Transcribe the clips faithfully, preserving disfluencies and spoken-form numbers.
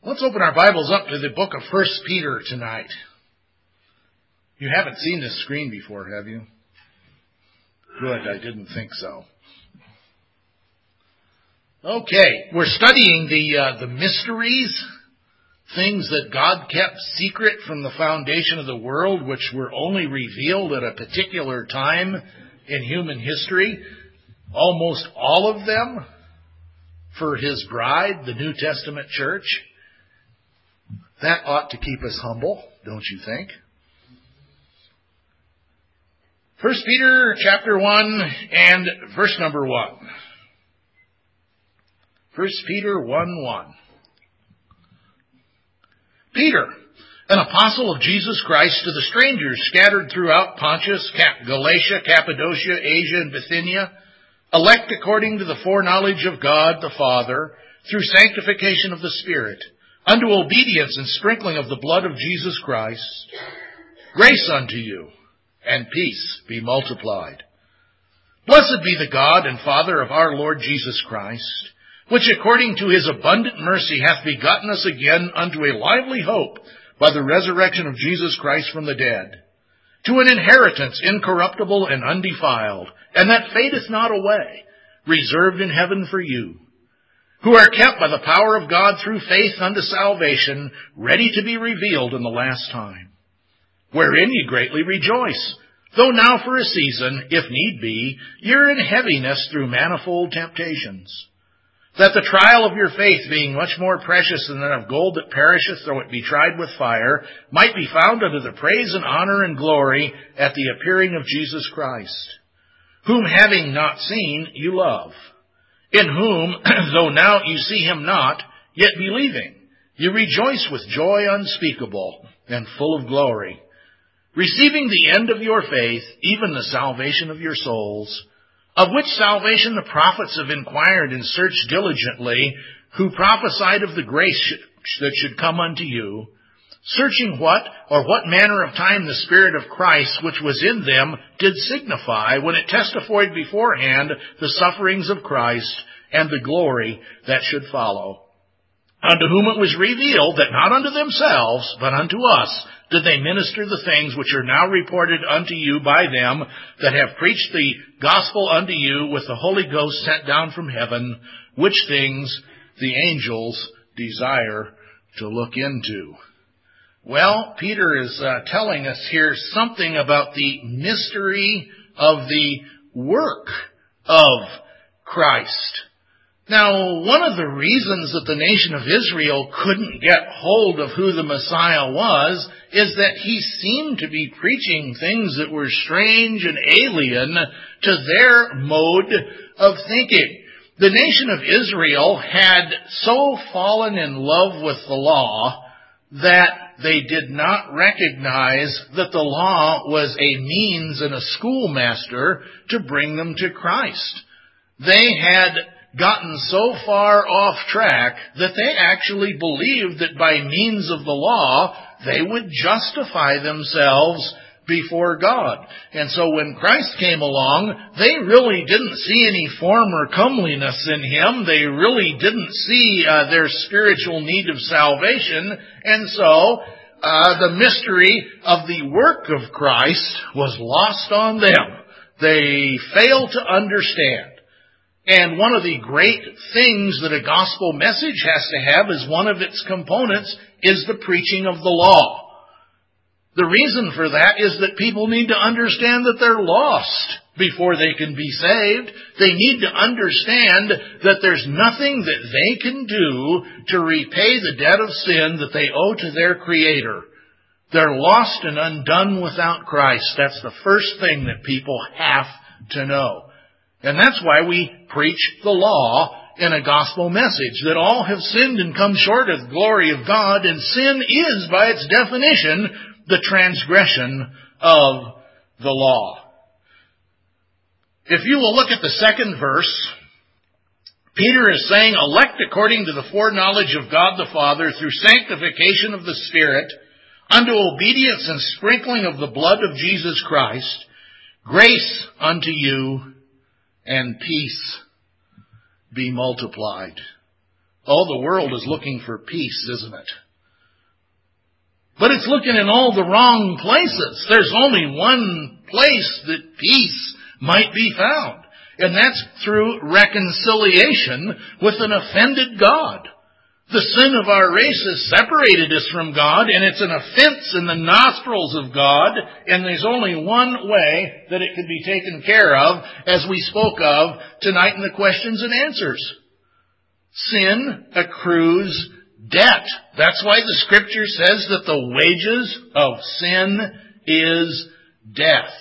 Let's open our Bibles up to the book of First Peter tonight. You haven't seen this screen before, have you? Good, I didn't think so. Okay, we're studying the uh, the mysteries, things that God kept secret from the foundation of the world, which were only revealed at a particular time in human history. Almost all of them for His bride, the New Testament church. That ought to keep us humble, don't you think? First Peter chapter one and verse number one. First Peter one one. Peter, an apostle of Jesus Christ, to the strangers scattered throughout Pontus, Galatia, Cappadocia, Asia, and Bithynia, elect according to the foreknowledge of God the Father, through sanctification of the Spirit, unto obedience and sprinkling of the blood of Jesus Christ, grace unto you, and peace be multiplied. Blessed be the God and Father of our Lord Jesus Christ, which according to His abundant mercy hath begotten us again unto a lively hope by the resurrection of Jesus Christ from the dead, to an inheritance incorruptible and undefiled, and that fadeth not away, reserved in heaven for you, who are kept by the power of God through faith unto salvation, ready to be revealed in the last time, wherein ye greatly rejoice, though now for a season, if need be, ye are in heaviness through manifold temptations, that the trial of your faith, being much more precious than that of gold that perisheth, though it be tried with fire, might be found unto the praise and honor and glory at the appearing of Jesus Christ, whom having not seen, you love, in whom, though now you see Him not, yet believing, you rejoice with joy unspeakable and full of glory, receiving the end of your faith, even the salvation of your souls, of which salvation the prophets have inquired and searched diligently, who prophesied of the grace that should come unto you, searching what or what manner of time the Spirit of Christ which was in them did signify, when it testified beforehand the sufferings of Christ and the glory that should follow. Unto whom it was revealed that not unto themselves, but unto us, did they minister the things which are now reported unto you by them that have preached the gospel unto you with the Holy Ghost sent down from heaven, which things the angels desire to look into. Well, Peter is uh, telling us here something about the mystery of the work of Christ. Now, one of the reasons that the nation of Israel couldn't get hold of who the Messiah was is that He seemed to be preaching things that were strange and alien to their mode of thinking. The nation of Israel had so fallen in love with the law that they did not recognize that the law was a means and a schoolmaster to bring them to Christ. They had gotten so far off track that they actually believed that by means of the law, they would justify themselves before God. And so when Christ came along, they really didn't see any form or comeliness in Him. They really didn't see uh, their spiritual need of salvation. And so uh, the mystery of the work of Christ was lost on them. They failed to understand. And one of the great things that a gospel message has to have as one of its components is the preaching of the law. The reason for that is that people need to understand that they're lost before they can be saved. They need to understand that there's nothing that they can do to repay the debt of sin that they owe to their Creator. They're lost and undone without Christ. That's the first thing that people have to know. And that's why we preach the law in a gospel message, that all have sinned and come short of the glory of God, and sin is, by its definition, the transgression of the law. If you will look at the second verse, Peter is saying, elect according to the foreknowledge of God the Father through sanctification of the Spirit, unto obedience and sprinkling of the blood of Jesus Christ, grace unto you and peace be multiplied. All the world is looking for peace, isn't it? But it's looking in all the wrong places. There's only one place that peace might be found, and that's through reconciliation with an offended God. The sin of our race has separated us from God, and it's an offense in the nostrils of God, and there's only one way that it can be taken care of, as we spoke of tonight in the questions and answers. Sin accrues debt. That's why the Scripture says that the wages of sin is death.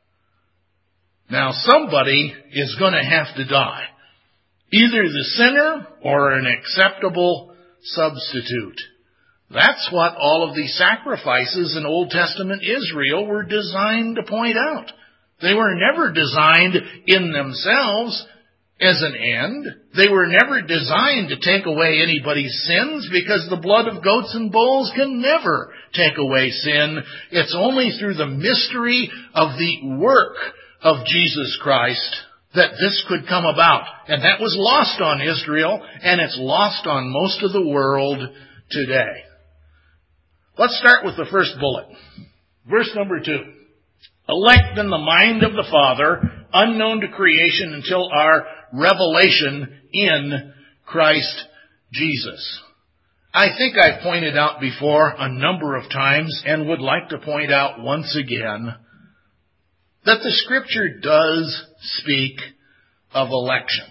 Now, somebody is going to have to die. Either the sinner or an acceptable substitute. That's what all of these sacrifices in Old Testament Israel were designed to point out. They were never designed in themselves as an end. They were never designed to take away anybody's sins, because the blood of goats and bulls can never take away sin. It's only through the mystery of the work of Jesus Christ that this could come about. And that was lost on Israel, and it's lost on most of the world today. Let's start with the first bullet. Verse number two. Elect in the mind of the Father, unknown to creation until our revelation in Christ Jesus. I think I pointed out before a number of times, and would like to point out once again, that the Scripture does speak of election.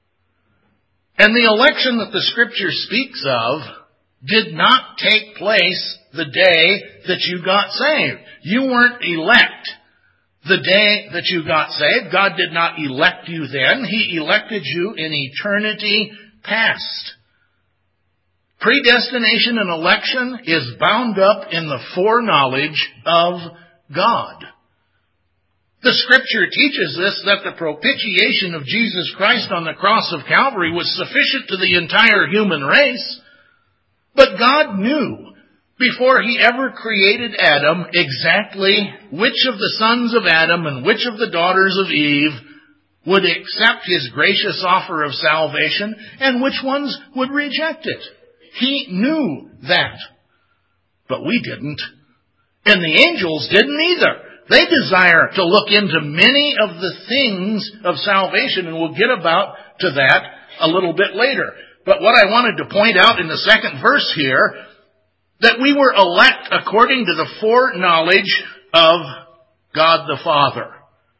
And the election that the Scripture speaks of did not take place the day that you got saved. You weren't elect the day that you got saved. God did not elect you then. He elected you in eternity past. Predestination and election is bound up in the foreknowledge of God. The Scripture teaches us that the propitiation of Jesus Christ on the cross of Calvary was sufficient to the entire human race. But God knew, before He ever created Adam, exactly which of the sons of Adam and which of the daughters of Eve would accept His gracious offer of salvation and which ones would reject it. He knew that. But we didn't. And the angels didn't either. They desire to look into many of the things of salvation, and we'll get about to that a little bit later. But what I wanted to point out in the second verse here, that we were elect according to the foreknowledge of God the Father.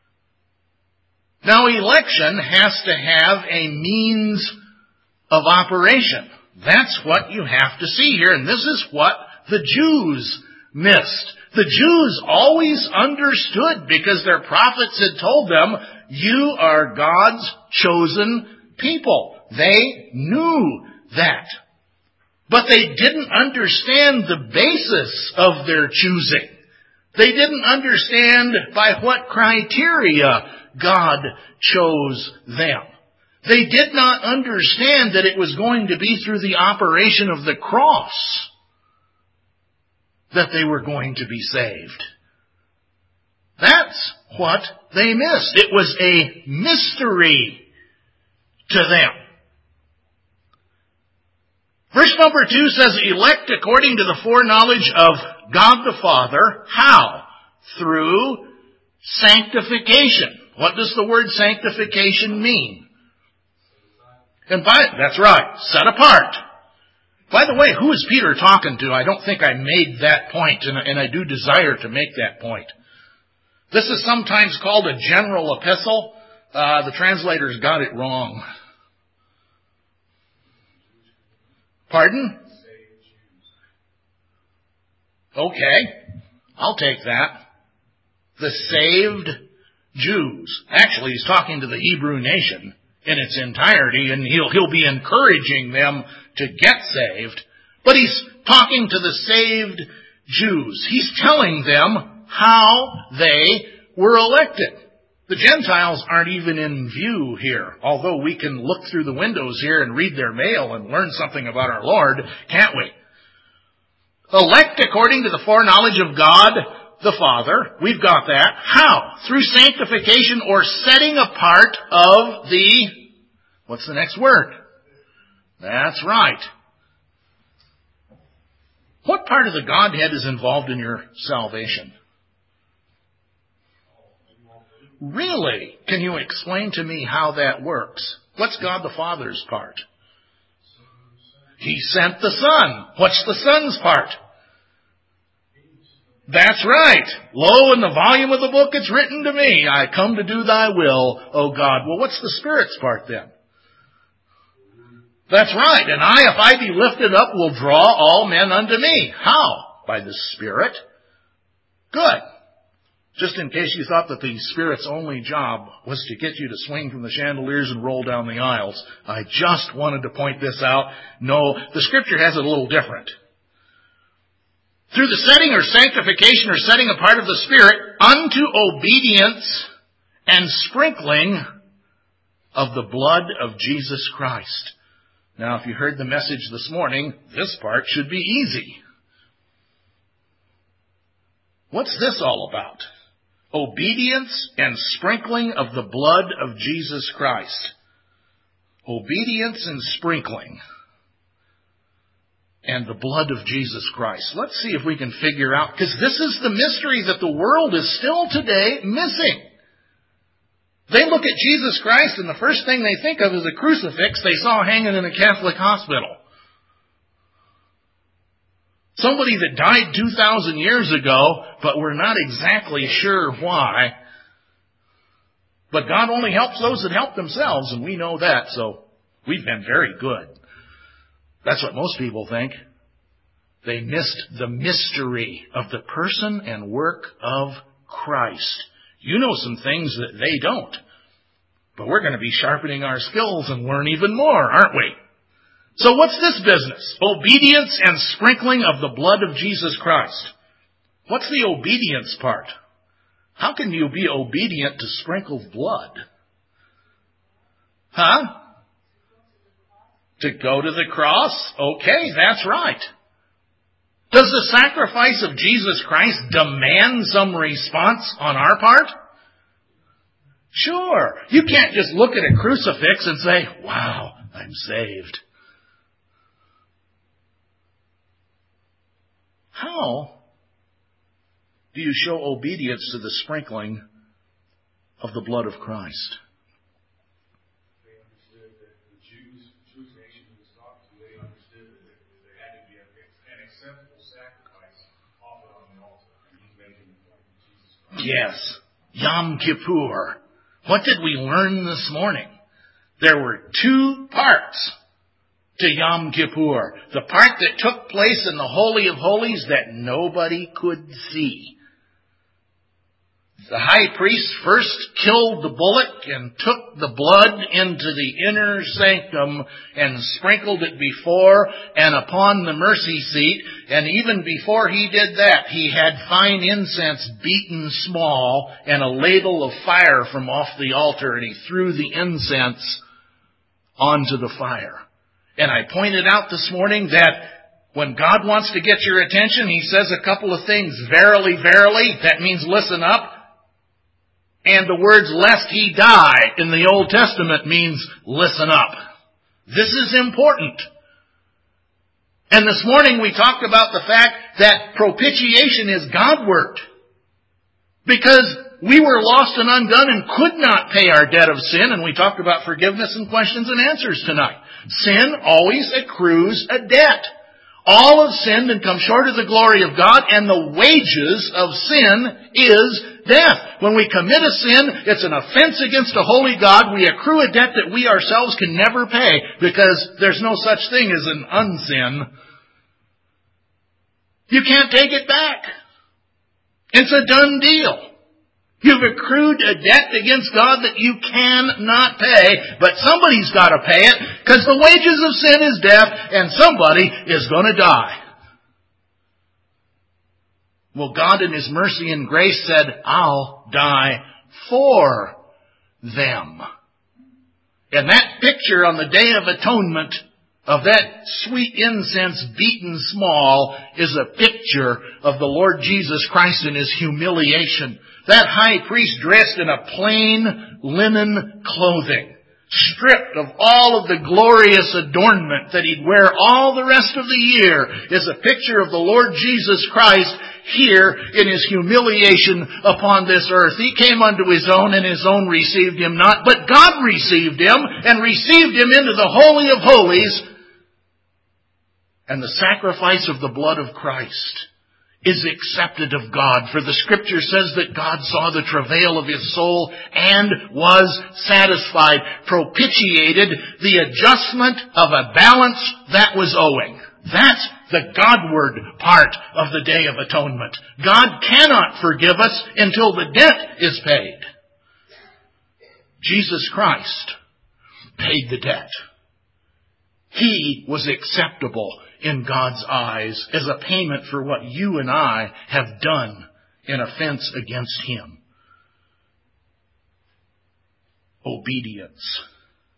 Now, election has to have a means of operation. That's what you have to see here, and this is what the Jews missed. The Jews always understood, because their prophets had told them, you are God's chosen people. They knew that. But they didn't understand the basis of their choosing. They didn't understand by what criteria God chose them. They did not understand that it was going to be through the operation of the cross that they were going to be saved. That's what they missed. It was a mystery to them. Verse number two says, elect according to the foreknowledge of God the Father. How? Through sanctification. What does the word sanctification mean? And by that's right, set apart. By the way, who is Peter talking to? I don't think I made that point, and, and I do desire to make that point. This is sometimes called a general epistle. Uh, the translators got it wrong. Pardon? Okay, I'll take that. The saved Jews. Actually, he's talking to the Hebrew nation in its entirety, and he'll, he'll be encouraging them to get saved. But he's talking to the saved Jews. He's telling them how they were elected. The Gentiles aren't even in view here, although we can look through the windows here and read their mail and learn something about our Lord, can't we? Elect according to the foreknowledge of God the Father. We've got that. How? Through sanctification, or setting apart of the, what's the next word? That's right. What part of the Godhead is involved in your salvation? Really? Can you explain to me how that works? What's God the Father's part? He sent the Son. What's the Son's part? That's right. Lo, in the volume of the book it's written to me, I come to do thy will, O God. Well, what's the Spirit's part then? That's right. And I, if I be lifted up, will draw all men unto me. How? By the Spirit. Good. Just in case you thought that the Spirit's only job was to get you to swing from the chandeliers and roll down the aisles, I just wanted to point this out. No, the Scripture has it a little different. Through the setting or sanctification or setting apart of the Spirit unto obedience and sprinkling of the blood of Jesus Christ. Now, if you heard the message this morning, this part should be easy. What's this all about? Obedience and sprinkling of the blood of Jesus Christ. Obedience and sprinkling. And the blood of Jesus Christ. Let's see if we can figure out, because this is the mystery that the world is still today missing. They look at Jesus Christ and the first thing they think of is a crucifix they saw hanging in a Catholic hospital. Somebody that died two thousand years ago, but we're not exactly sure why. But God only helps those that help themselves, and we know that, so we've been very good. That's what most people think. They missed the mystery of the person and work of Christ. You know some things that they don't. But we're going to be sharpening our skills and learn even more, aren't we? So what's this business? Obedience and sprinkling of the blood of Jesus Christ. What's the obedience part? How can you be obedient to sprinkled blood? Huh? To go to the cross? Okay, that's right. Does the sacrifice of Jesus Christ demand some response on our part? Sure. You can't just look at a crucifix and say, wow, I'm saved. How do you show obedience to the sprinkling of the blood of Christ? They understood that the Jews, Jewish nation who was talking to, they understood that there had to be an acceptable sacrifice offered on the altar. And he's making the point of Jesus Christ. Yes. Yom Kippur. What did we learn this morning? There were two parts to Yom Kippur. The part that took place in the Holy of Holies that nobody could see. The high priest first killed the bullock and took the blood into the inner sanctum and sprinkled it before and upon the mercy seat. And even before he did that, he had fine incense beaten small and a ladle of fire from off the altar, and he threw the incense onto the fire. And I pointed out this morning that when God wants to get your attention, He says a couple of things. Verily, verily, that means listen up. And the words, lest he die, in the Old Testament means listen up. This is important. And this morning we talked about the fact that propitiation is God-worked. Because we were lost and undone and could not pay our debt of sin, and we talked about forgiveness and questions and answers tonight. Sin always accrues a debt. All have sinned and come short of the glory of God, and the wages of sin is death. When we commit a sin, it's an offense against a holy God. We accrue a debt that we ourselves can never pay, because there's no such thing as an unsin. You can't take it back. It's a done deal. You've accrued a debt against God that you cannot pay, but somebody's got to pay it, because the wages of sin is death, and somebody is going to die. Well, God in His mercy and grace said, I'll die for them. And that picture on the Day of Atonement of that sweet incense beaten small is a picture of the Lord Jesus Christ in His humiliation. That high priest dressed in a plain linen clothing, stripped of all of the glorious adornment that he'd wear all the rest of the year, is a picture of the Lord Jesus Christ here in his humiliation upon this earth. He came unto his own, and his own received him not, but God received him and received him into the Holy of Holies. And the sacrifice of the blood of Christ is accepted of God. For the Scripture says that God saw the travail of his soul and was satisfied, propitiated the adjustment of a balance that was owing. That's the Godward part of the Day of Atonement. God cannot forgive us until the debt is paid. Jesus Christ paid the debt. He was acceptable in God's eyes as a payment for what you and I have done in offense against him. Obedience.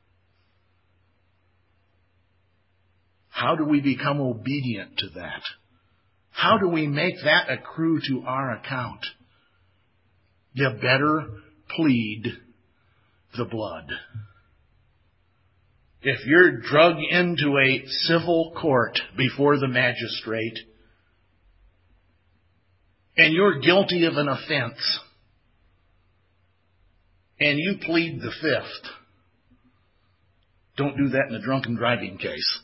How do we become obedient to that? How do we make that accrue to our account? You better plead the blood. If you're drug into a civil court before the magistrate and you're guilty of an offense and you plead the fifth, don't do that in a drunken driving case.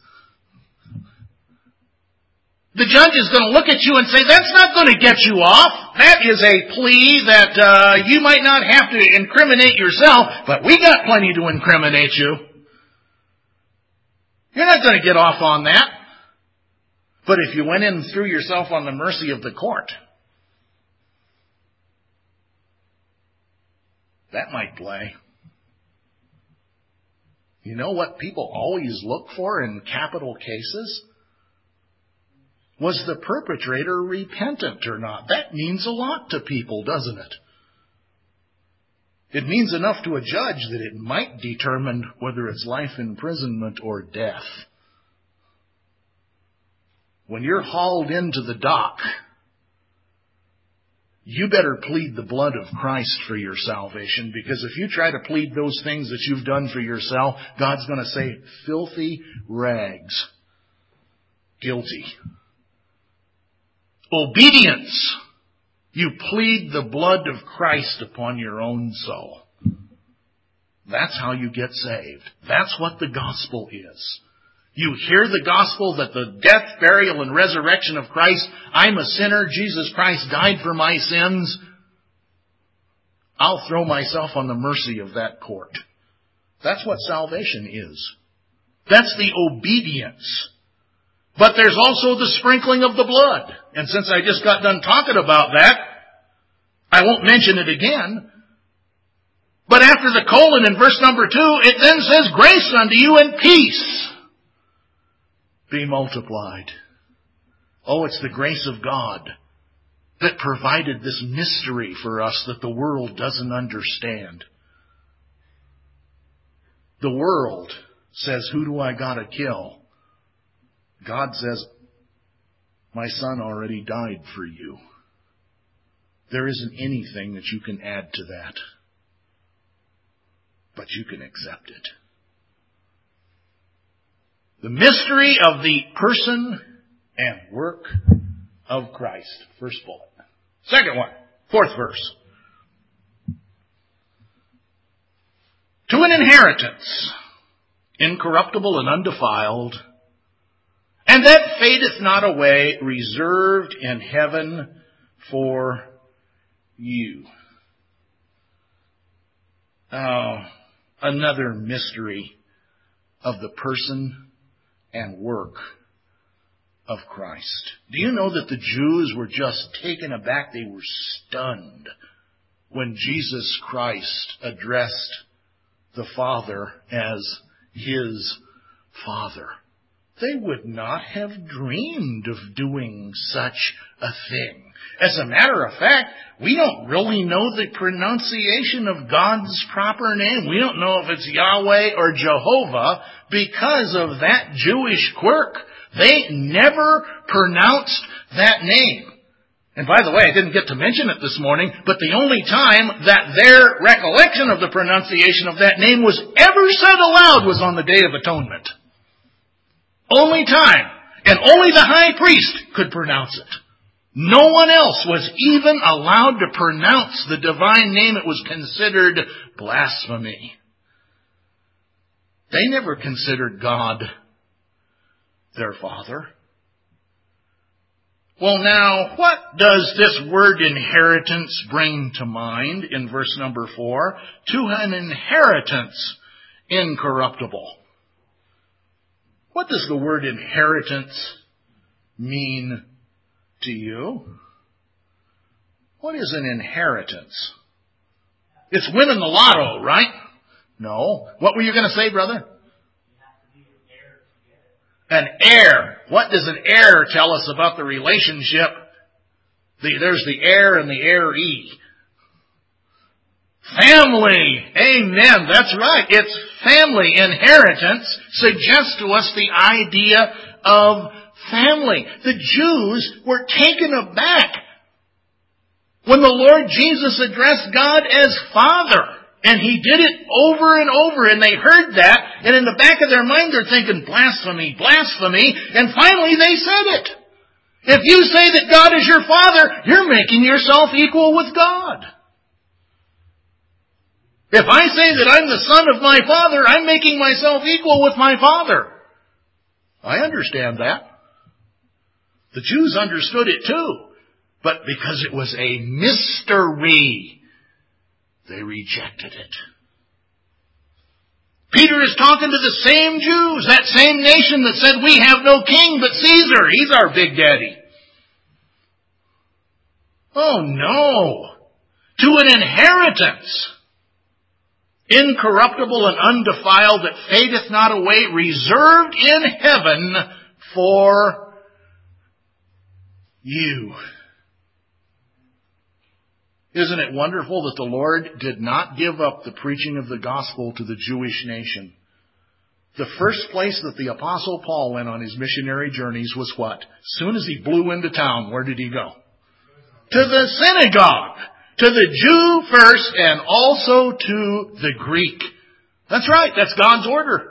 The judge is going to look at you and say, that's not going to get you off. That is a plea that uh, you might not have to incriminate yourself, but we got plenty to incriminate you. You're not going to get off on that. But if you went in and threw yourself on the mercy of the court, that might play. You know what people always look for in capital cases? Was the perpetrator repentant or not? That means a lot to people, doesn't it? It means enough to a judge that it might determine whether it's life imprisonment or death. When you're hauled into the dock, you better plead the blood of Christ for your salvation, because if you try to plead those things that you've done for yourself, God's going to say, filthy rags. Guilty. Obedience. You plead the blood of Christ upon your own soul. That's how you get saved. That's what the gospel is. You hear the gospel that the death, burial, and resurrection of Christ, I'm a sinner, Jesus Christ died for my sins. I'll throw myself on the mercy of that court. That's what salvation is. That's the obedience. But there's also the sprinkling of the blood. And since I just got done talking about that, I won't mention it again. But after the colon in verse number two, it then says, grace unto you and peace be multiplied. Oh, it's the grace of God that provided this mystery for us that the world doesn't understand. The world says, who do I gotta kill? God says, my son already died for you. There isn't anything that you can add to that. But you can accept it. The mystery of the person and work of Christ. First bullet. Second one. Fourth verse. To an inheritance, incorruptible and undefiled, and that fadeth not away, reserved in heaven for you. Oh, another mystery of the person and work of Christ. Do you know that the Jews were just taken aback? They were stunned when Jesus Christ addressed the Father as his Father. They would not have dreamed of doing such a thing. As a matter of fact, we don't really know the pronunciation of God's proper name. We don't know if it's Yahweh or Jehovah because of that Jewish quirk. They never pronounced that name. And by the way, I didn't get to mention it this morning, but the only time that their recollection of the pronunciation of that name was ever said aloud was on the Day of Atonement. Only time. And only the high priest could pronounce it. No one else was even allowed to pronounce the divine name. It was considered blasphemy. They never considered God their Father. Well, now, what does this word inheritance bring to mind in verse number four? To an inheritance incorruptible. What does the word inheritance mean to you? What is an inheritance? It's winning the lotto, right? No. What were you going to say, brother? An heir. What does an heir tell us about the relationship? The, there's the heir and the heiree. Family. Amen. That's right. It's family. Inheritance suggests to us the idea of family. The Jews were taken aback when the Lord Jesus addressed God as Father. And He did it over and over, and they heard that, and in the back of their mind they're thinking, blasphemy, blasphemy, and finally they said it. If you say that God is your Father, you're making yourself equal with God. If I say that I'm the Son of my Father, I'm making myself equal with my Father. I understand that. The Jews understood it too, but because it was a mystery, they rejected it. Peter is talking to the same Jews, that same nation that said, we have no king but Caesar. He's our big daddy. Oh no. To an inheritance, incorruptible and undefiled, that fadeth not away, reserved in heaven for you. Isn't it wonderful that the Lord did not give up the preaching of the gospel to the Jewish nation? The first place that the Apostle Paul went on his missionary journeys was what? As soon as he blew into town, where did he go? To the synagogue. To the Jew first and also to the Greek. That's right, that's God's order.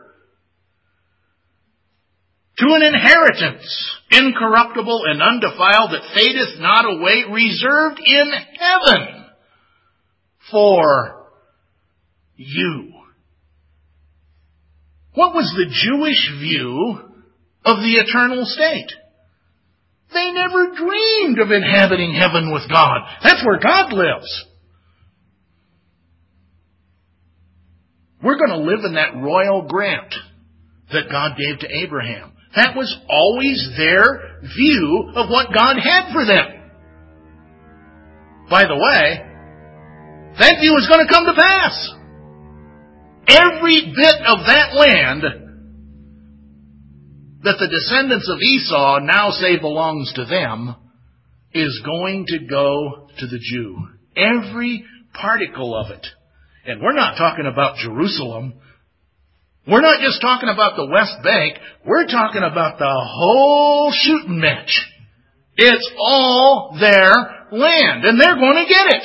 To an inheritance, incorruptible and undefiled, that fadeth not away, reserved in heaven for you. What was the Jewish view of the eternal state? They never dreamed of inhabiting heaven with God. That's where God lives. We're going to live in that royal grant that God gave to Abraham. That was always their view of what God had for them. By the way, that view is going to come to pass. Every bit of that land that the descendants of Esau now say belongs to them is going to go to the Jew. Every particle of it. And we're not talking about Jerusalem. We're not just talking about the West Bank. We're talking about the whole shooting match. It's all their land, and they're going to get it.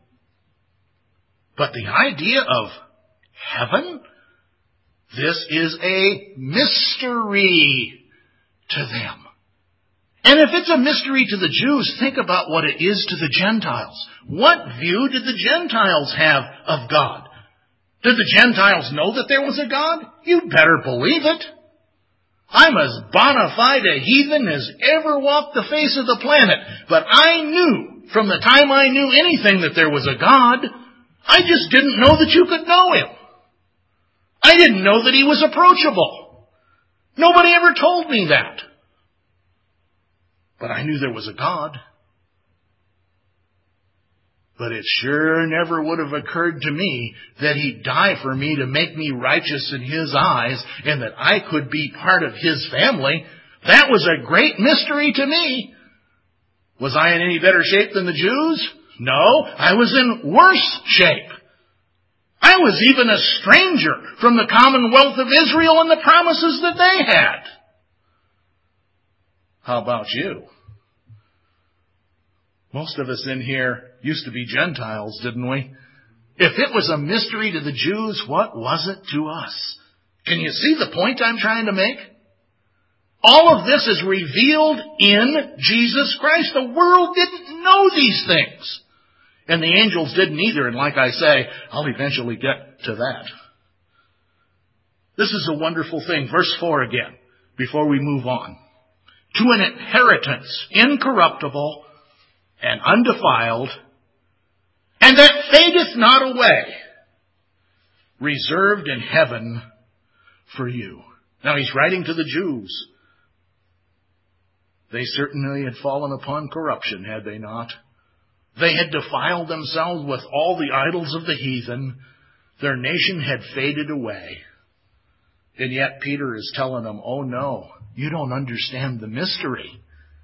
But the idea of heaven, this is a mystery to them. And if it's a mystery to the Jews, think about what it is to the Gentiles. What view did the Gentiles have of God? Did the Gentiles know that there was a God? You'd better believe it. I'm as bona fide a heathen as ever walked the face of the planet. But I knew, from the time I knew anything, that there was a God. I just didn't know that you could know Him. I didn't know that He was approachable. Nobody ever told me that. But I knew there was a God. But it sure never would have occurred to me that He'd die for me to make me righteous in His eyes and that I could be part of His family. That was a great mystery to me. Was I in any better shape than the Jews? No, I was in worse shape. I was even a stranger from the commonwealth of Israel and the promises that they had. How about you? Most of us in here used to be Gentiles, didn't we? If it was a mystery to the Jews, what was it to us? Can you see the point I'm trying to make? All of this is revealed in Jesus Christ. The world didn't know these things. And the angels didn't either. And like I say, I'll eventually get to that. This is a wonderful thing. Verse four again, before we move on. To an inheritance incorruptible and undefiled, and that fadeth not away, reserved in heaven for you. Now he's writing to the Jews. They certainly had fallen upon corruption, had they not? They had defiled themselves with all the idols of the heathen. Their nation had faded away. And yet Peter is telling them, oh no, you don't understand the mystery.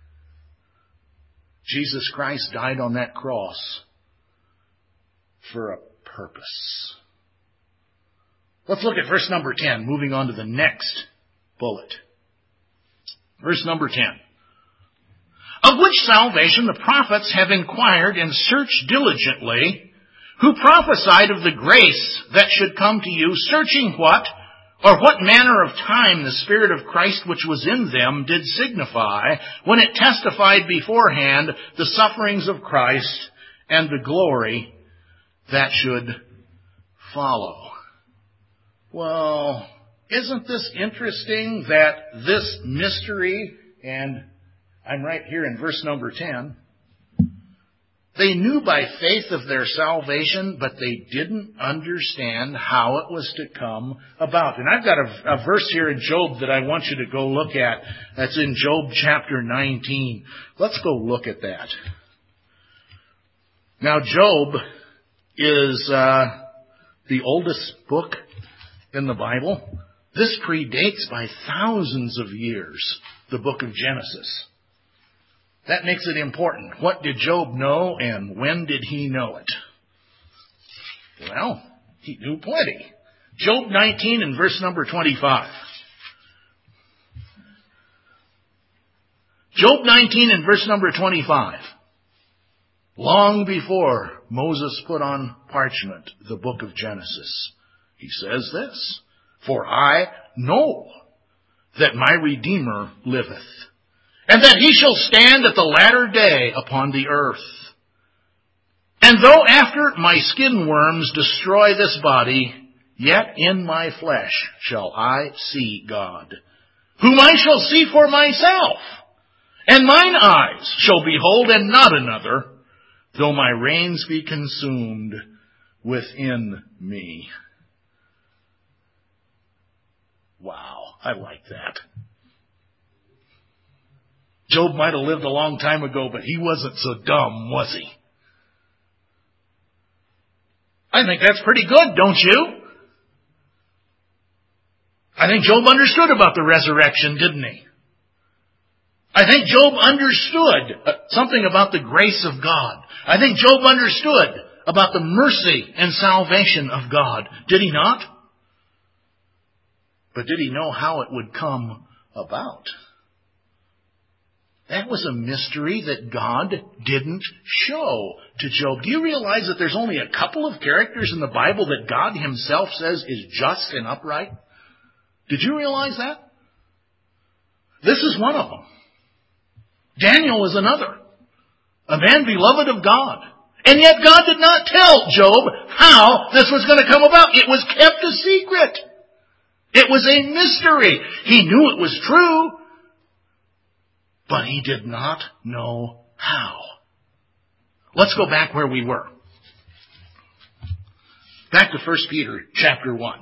Jesus Christ died on that cross for a purpose. Let's look at verse number ten, moving on to the next bullet. Verse number ten. Of which salvation the prophets have inquired and searched diligently, who prophesied of the grace that should come to you, searching what, or what manner of time the Spirit of Christ which was in them did signify, when it testified beforehand the sufferings of Christ and the glory that should follow. Well, isn't this interesting that this mystery, and I'm right here in verse number ten, they knew by faith of their salvation, but they didn't understand how it was to come about. And I've got a, a verse here in Job that I want you to go look at. That's in Job chapter nineteen. Let's go look at that. Now, Job is uh, the oldest book in the Bible. This predates by thousands of years the book of Genesis. That makes it important. What did Job know, and when did he know it? Well, he knew plenty. Job nineteen and verse number twenty-five. Job nineteen and verse number twenty-five. Long before Moses put on parchment the book of Genesis, he says this, for I know that my Redeemer liveth, and that he shall stand at the latter day upon the earth. And though after my skin worms destroy this body, yet in my flesh shall I see God, whom I shall see for myself, and mine eyes shall behold and not another, though my reins be consumed within me. Wow, I like that. Job might have lived a long time ago, but he wasn't so dumb, was he? I think that's pretty good, don't you? I think Job understood about the resurrection, didn't he? I think Job understood something about the grace of God. I think Job understood about the mercy and salvation of God. Did he not? But did he know how it would come about? That was a mystery that God didn't show to Job. Do you realize that there's only a couple of characters in the Bible that God himself says is just and upright? Did you realize that? This is one of them. Daniel is another. A man beloved of God. And yet God did not tell Job how this was going to come about. It was kept a secret. It was a mystery. He knew it was true, but he did not know how. Let's go back where we were. Back to First Peter chapter one.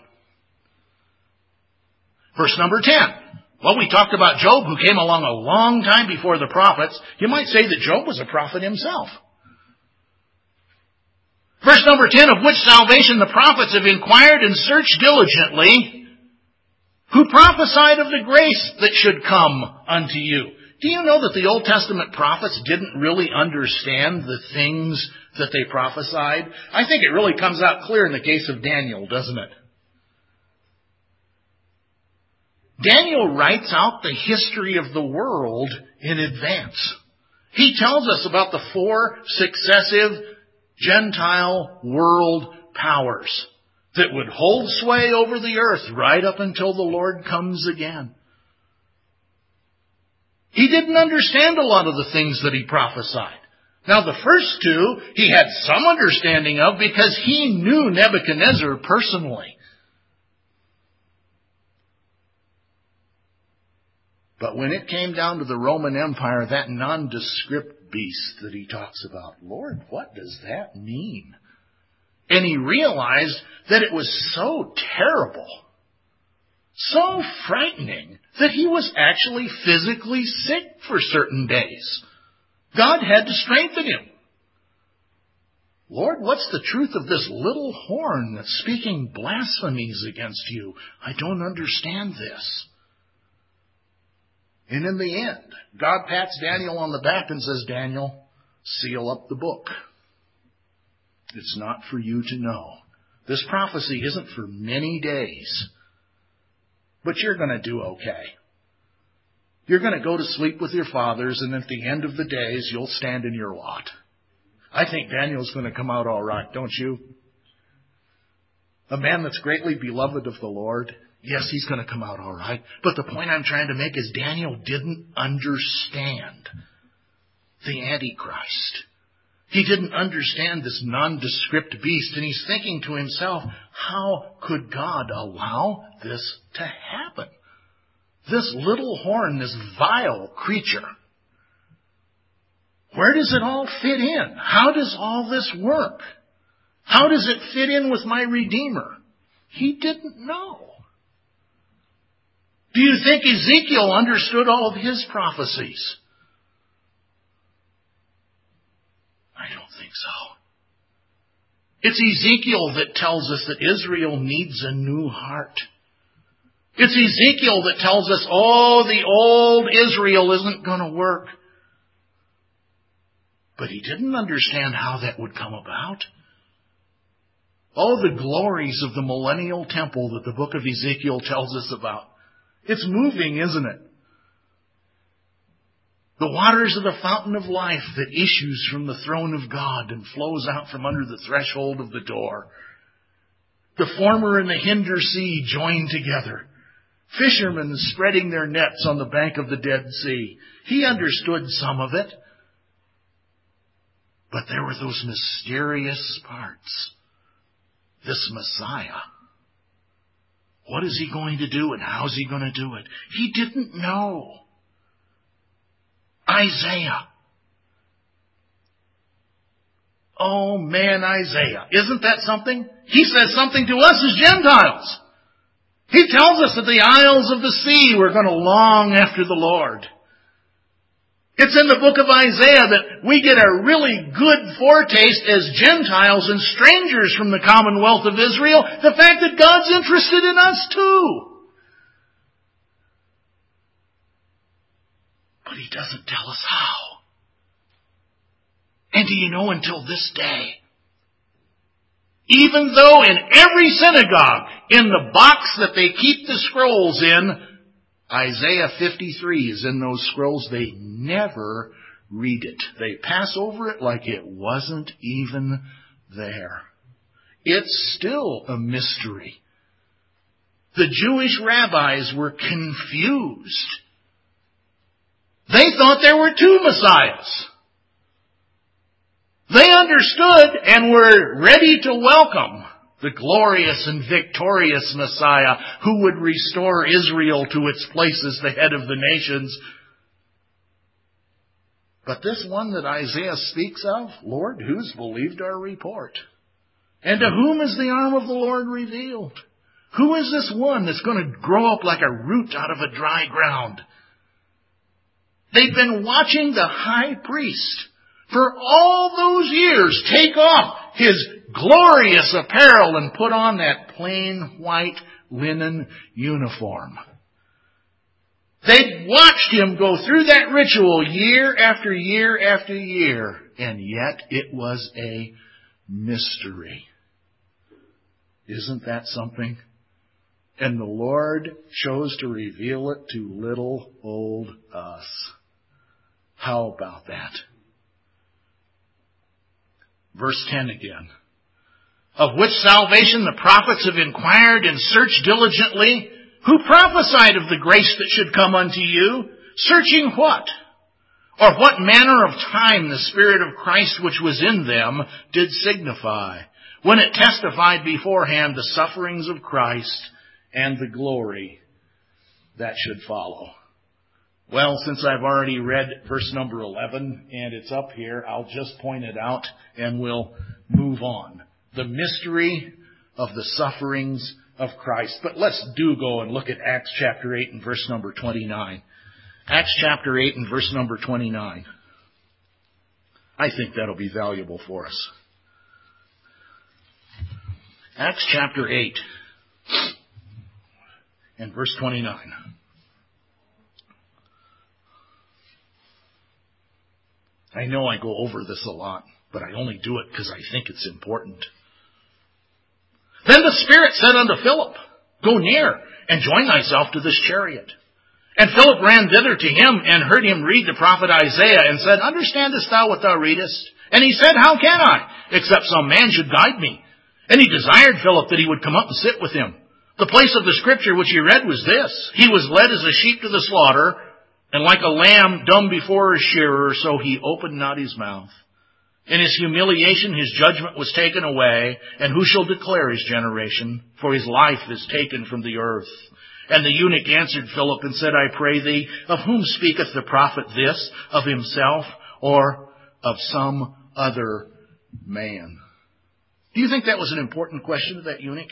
Verse number ten. Well, we talked about Job, who came along a long time before the prophets. You might say that Job was a prophet himself. Verse number ten, of which salvation the prophets have inquired and searched diligently, who prophesied of the grace that should come unto you. Do you know that the Old Testament prophets didn't really understand the things that they prophesied? I think it really comes out clear in the case of Daniel, doesn't it? Daniel writes out the history of the world in advance. He tells us about the four successive Gentile world powers that would hold sway over the earth right up until the Lord comes again. He didn't understand a lot of the things that he prophesied. Now, the first two, he had some understanding of because he knew Nebuchadnezzar personally. But when it came down to the Roman Empire, that nondescript beast that he talks about, Lord, what does that mean? And he realized that it was so terrible, so frightening, that he was actually physically sick for certain days. God had to strengthen him. Lord, what's the truth of this little horn that's speaking blasphemies against you? I don't understand this. And in the end, God pats Daniel on the back and says, Daniel, seal up the book. It's not for you to know. This prophecy isn't for many days. But you're going to do okay. You're going to go to sleep with your fathers, and at the end of the days, you'll stand in your lot. I think Daniel's going to come out all right, don't you? A man that's greatly beloved of the Lord, yes, he's going to come out all right. But the point I'm trying to make is Daniel didn't understand the Antichrist. He didn't understand this nondescript beast, and he's thinking to himself, how could God allow this to happen? This little horn, this vile creature. Where does it all fit in? How does all this work? How does it fit in with my Redeemer? He didn't know. Do you think Ezekiel understood all of his prophecies? I don't think so. It's Ezekiel that tells us that Israel needs a new heart. It's Ezekiel that tells us, oh, the old Israel isn't going to work. But he didn't understand how that would come about. Oh, the glories of the millennial temple that the book of Ezekiel tells us about. It's moving, isn't it? The waters of the fountain of life that issues from the throne of God and flows out from under the threshold of the door. The former and the hinder sea joined together. Fishermen spreading their nets on the bank of the Dead Sea. He understood some of it. But there were those mysterious parts. This Messiah. What is he going to do and how is he going to do it? He didn't know. Isaiah. Oh man, Isaiah. Isn't that something? He says something to us as Gentiles. He tells us that the isles of the sea were going to long after the Lord. It's in the book of Isaiah that we get a really good foretaste as Gentiles and strangers from the commonwealth of Israel, the fact that God's interested in us too. But he doesn't tell us how. And do you know, until this day, even though in every synagogue, in the box that they keep the scrolls in, Isaiah fifty-three is in those scrolls, they never read it. They pass over it like it wasn't even there. It's still a mystery. The Jewish rabbis were confused. They thought there were two Messiahs. They understood and were ready to welcome the glorious and victorious Messiah who would restore Israel to its place as the head of the nations. But this one that Isaiah speaks of, Lord, who's believed our report? And to whom is the arm of the Lord revealed? Who is this one that's going to grow up like a root out of a dry ground? They've been watching the high priest for all those years take off his glorious apparel and put on that plain white linen uniform. They'd watched him go through that ritual year after year after year, and yet it was a mystery. Isn't that something? And the Lord chose to reveal it to little old us. How about that? Verse ten again. Of which salvation the prophets have inquired and searched diligently, who prophesied of the grace that should come unto you, searching what? Or what manner of time the Spirit of Christ which was in them did signify, when it testified beforehand the sufferings of Christ and the glory that should follow. Well, since I've already read verse number eleven, and it's up here, I'll just point it out and we'll move on. The mystery of the sufferings of Christ. But let's do go and look at Acts chapter eight and verse number twenty-nine. Acts chapter eight and verse number twenty-nine. I think that'll be valuable for us. Acts chapter eight and verse twenty-nine. I know I go over this a lot, but I only do it because I think it's important. Then the Spirit said unto Philip, Go near, and join thyself to this chariot. And Philip ran thither to him, and heard him read the prophet Isaiah, and said, Understandest thou what thou readest? And he said, How can I, except some man should guide me? And he desired Philip that he would come up and sit with him. The place of the scripture which he read was this: He was led as a sheep to the slaughter, and like a lamb dumb before his shearer, so he opened not his mouth. In his humiliation his judgment was taken away, and who shall declare his generation? For his life is taken from the earth. And the eunuch answered Philip and said, I pray thee, of whom speaketh the prophet this, of himself or of some other man? Do you think that was an important question to that eunuch?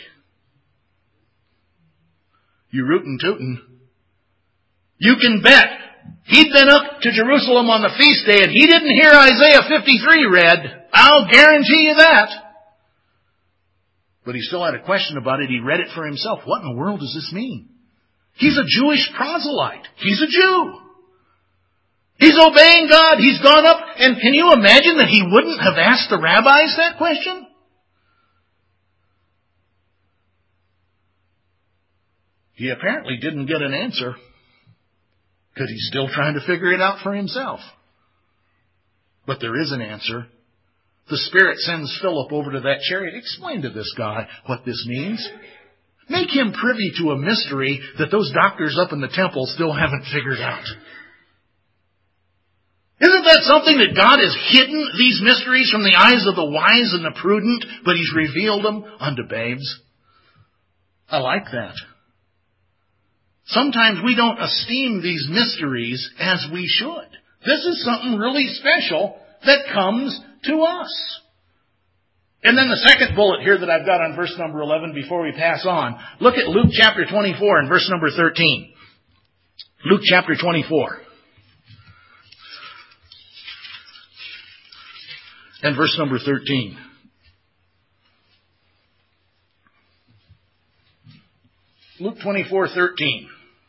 You rootin' tootin'. You can bet he'd been up to Jerusalem on the feast day and he didn't hear Isaiah fifty-three read. I'll guarantee you that. But he still had a question about it. He read it for himself. What in the world does this mean? He's a Jewish proselyte. He's a Jew. He's obeying God. He's gone up. And can you imagine that he wouldn't have asked the rabbis that question? He apparently didn't get an answer, because he's still trying to figure it out for himself. But there is an answer. The Spirit sends Philip over to that chariot. Explain to this guy what this means. Make him privy to a mystery that those doctors up in the temple still haven't figured out. Isn't that something that God has hidden these mysteries from the eyes of the wise and the prudent, but He's revealed them unto babes? I like that. Sometimes we don't esteem these mysteries as we should. This is something really special that comes to us. And then the second bullet here that I've got on verse number eleven before we pass on. Look at Luke chapter twenty-four and verse number thirteen. Luke chapter twenty-four. And verse number thirteen. Luke twenty-four thirteen.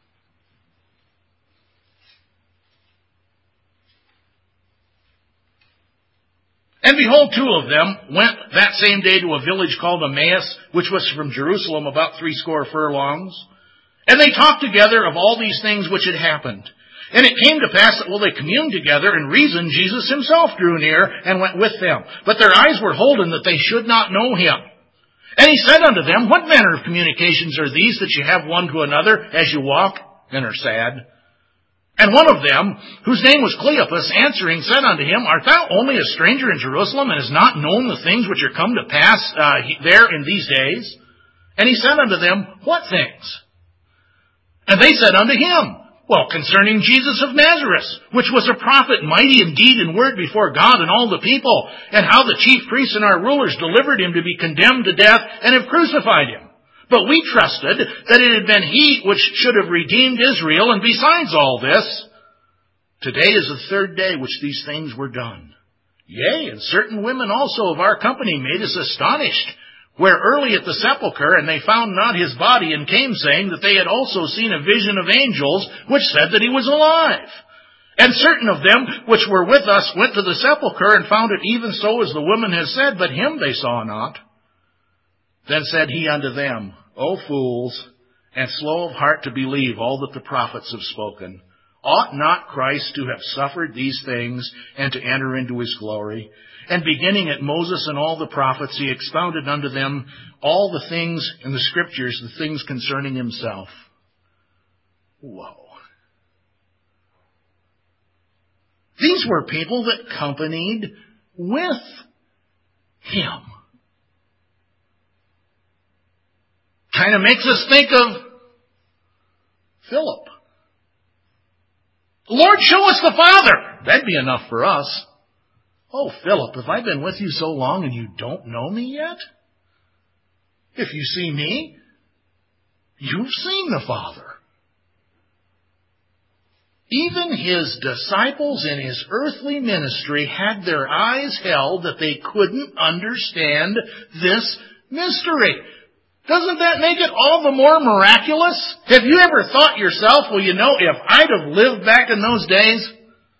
And behold, two of them went that same day to a village called Emmaus, which was from Jerusalem about threescore furlongs. And they talked together of all these things which had happened. And it came to pass that while they communed together and reasoned, Jesus himself drew near and went with them. But their eyes were holden that they should not know him. And he said unto them, What manner of communications are these that you have one to another as you walk and are sad? And one of them, whose name was Cleopas, answering, said unto him, Art thou only a stranger in Jerusalem, and hast not known the things which are come to pass uh, there in these days? And he said unto them, What things? And they said unto him, Well, concerning Jesus of Nazareth, which was a prophet, mighty in deed and word before God and all the people, and how the chief priests and our rulers delivered him to be condemned to death, and have crucified him. But we trusted that it had been he which should have redeemed Israel, and besides all this, today is the third day which these things were done. Yea, and certain women also of our company made us astonished, where early at the sepulchre, and they found not his body, and came saying that they had also seen a vision of angels, which said that he was alive. And certain of them which were with us went to the sepulchre, and found it even so as the woman has said, but him they saw not. Then said he unto them, O fools, and slow of heart to believe all that the prophets have spoken. Ought not Christ to have suffered these things and to enter into his glory? And beginning at Moses and all the prophets, he expounded unto them all the things in the Scriptures, the things concerning himself. Whoa. These were people that companied with him. Kind of makes us think of Philip. Lord, show us the Father. That'd be enough for us. Oh, Philip, have I been with you so long and you don't know me yet? If you see me, you've seen the Father. Even his disciples in his earthly ministry had their eyes held that they couldn't understand this mystery. Doesn't that make it all the more miraculous? Have you ever thought yourself, well, you know, if I'd have lived back in those days,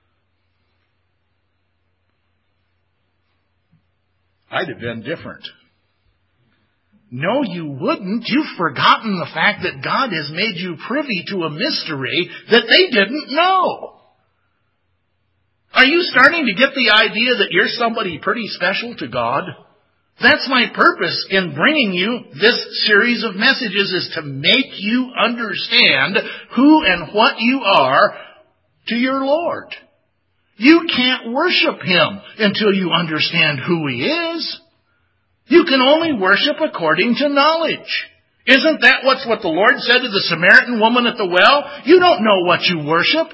I'd have been different. No, you wouldn't. You've forgotten the fact that God has made you privy to a mystery that they didn't know. Are you starting to get the idea that you're somebody pretty special to God? That's my purpose in bringing you this series of messages, is to make you understand who and what you are to your Lord. You can't worship him until you understand who he is. You can only worship according to knowledge. Isn't that what's what the Lord said to the Samaritan woman at the well? You don't know what you worship.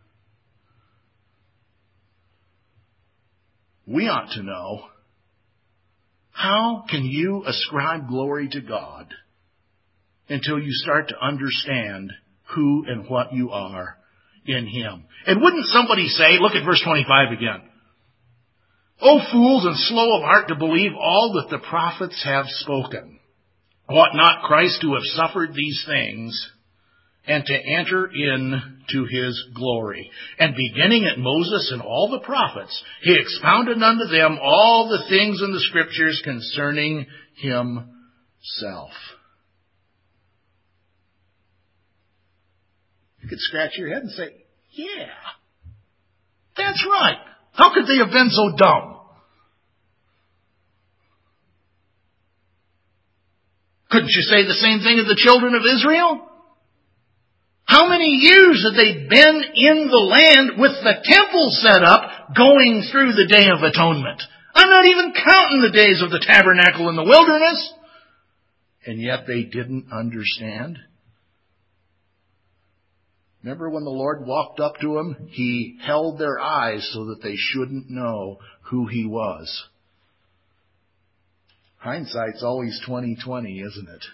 We ought to know. How can you ascribe glory to God until you start to understand who and what you are in him? And wouldn't somebody say, look at verse twenty-five again. O fools and slow of heart to believe all that the prophets have spoken. Ought not Christ to have suffered these things and to enter into his glory? And beginning at Moses and all the prophets, he expounded unto them all the things in the Scriptures concerning himself. You could scratch your head and say, yeah, that's right. How could they have been so dumb? Couldn't you say the same thing of the children of Israel? How many years had they been in the land with the temple set up going through the Day of Atonement? I'm not even counting the days of the tabernacle in the wilderness. And yet they didn't understand. Remember when the Lord walked up to them? He held their eyes so that they shouldn't know who he was. Hindsight's always twenty twenty, isn't it?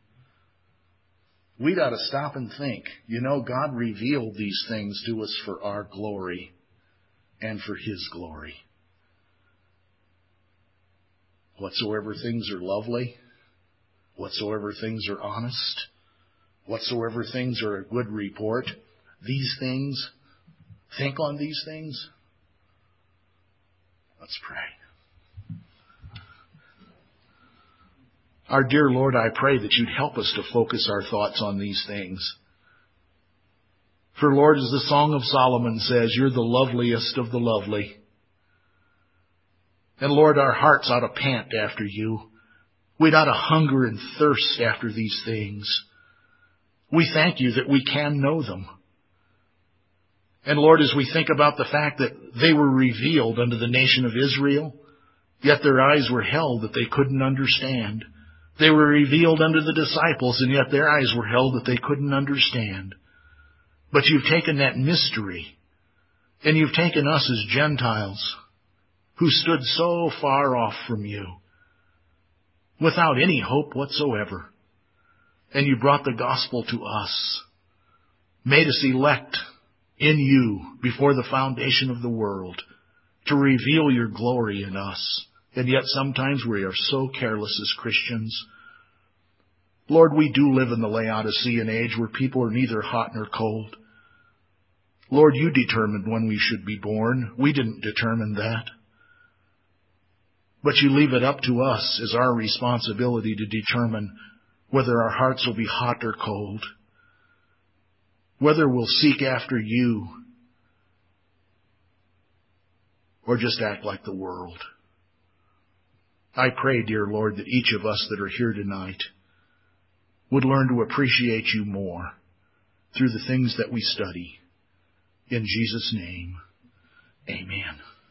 We'd ought to stop and think, you know, God revealed these things to us for our glory and for his glory. Whatsoever things are lovely, whatsoever things are honest, whatsoever things are a good report, these things, think on these things. Let's pray. Our dear Lord, I pray that you'd help us to focus our thoughts on these things. For Lord, as the Song of Solomon says, you're the loveliest of the lovely. And Lord, our hearts ought to pant after you. We'd ought to hunger and thirst after these things. We thank you that we can know them. And Lord, as we think about the fact that they were revealed unto the nation of Israel, yet their eyes were held that they couldn't understand. They were revealed unto the disciples, and yet their eyes were held that they couldn't understand. But you've taken that mystery, and you've taken us as Gentiles, who stood so far off from you, without any hope whatsoever. And you brought the gospel to us, made us elect in you before the foundation of the world, to reveal your glory in us. And yet sometimes we are so careless as Christians. Lord, we do live in the Laodicean age where people are neither hot nor cold. Lord, you determined when we should be born. We didn't determine that. But you leave it up to us as our responsibility to determine whether our hearts will be hot or cold. whether we'll seek after you or just act like the world. I pray, dear Lord, that each of us that are here tonight would learn to appreciate you more through the things that we study. In Jesus' name, amen.